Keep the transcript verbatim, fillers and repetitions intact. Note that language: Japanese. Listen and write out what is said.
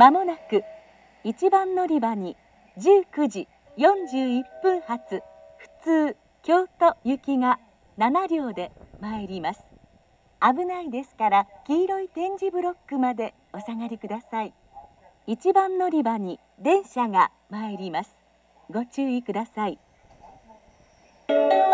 まもなくいちばん乗り場にじゅうくじよんじゅういっぷん発普通京都行きがななりょうで参ります。危ないですから黄色い点字ブロックまでお下がりください。いちばん乗り場に電車が参ります。ご注意ください。